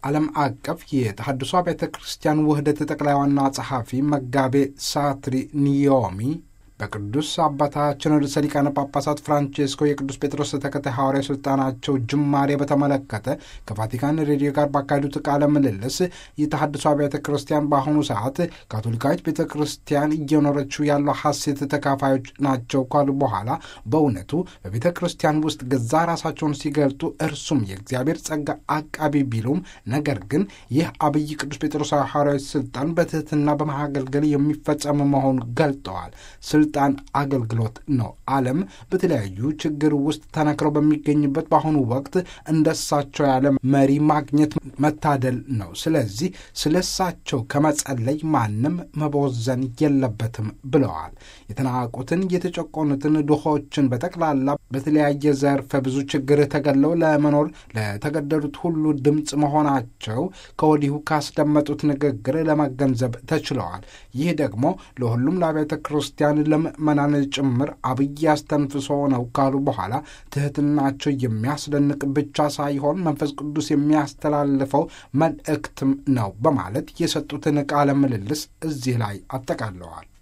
ዓለም አቀፍ የተሐድሶ ቤተ ክርስቲያን ውህደት ጠቅላይ ዋና ጸሐፊ መጋቤ ሳትሪ ኒዮሚ በቅዱስ አባታችን ርዕሰ ሊቃነ ጳጳሳት ፍራንቼስኮ የቅዱስ ጴጥሮስ ተከታይ ሐዋርያዊ ሥልጣናቸው ጅማሬ በተመለከተ ከቫቲካን ሬዲዮ ጋር ባካሄዱት ቃለ ምልልስ የተሐድሶ ቤተ ክርስቲያን በአሁኑ ሰዓት ካቶሊካዊት ቤተ ክርስቲያን እየኖረችው ያለው ሐሴት ተካፋዮች ናቸው ካሉ በኋላ በእውነቱ በቤተ ክርስቲያን ውስጥ ገዛ ራሳቸውን ሲገልጡ እርሱም የእግዚአብሔር ጸጋ አቃቢ ቢሉም ነገር ግን ይህ አብይ ቅዱስ ጴጥሮስ ሐዋርያዊ ሥልጣን በትሕትና በማገልገል የሚፈጸም መሆኑን ገልጠዋል። ስልጣን አገልግሎት ነው። ዓለም በተለያዩ ችግር ውስጥ ተነክረው በሚገኝበት በአሁኑ ወቅት እንደሳቸው ያለ መሪ ማግኘት መታደል ነው። ስለዚህ ስለሳቸው ከመጸለይ ማንም መቦዘን የለበትም ብለዋል። የተናቁትን፣ የተጨቆኑትን፣ ድሆችን በጠቅላላ በተለያየ ዘርፈ ብዙ ችግር ተገለው ለመኖር ለተገደዱት ሁሉ ድምፅ መሆናቸው ከወዲሁ ካስደመጡት ንግግር ለመገንዘብ ተችለዋል። ይህ ደግሞ ለሁሉም ለአብያተ ክርስቲያን ለምእመናን ጭምር አብይ አስተንፍሶ ነው ካሉ በኋላ ትሕትናቸው የሚያስደንቅ ብቻ ሳይሆን መንፈስ ቅዱስ የሚያስተላልፈው መልእክትም ነው በማለት የሰጡትን ቃለ ምልልስ እዚህ ላይ አጠቃለዋል።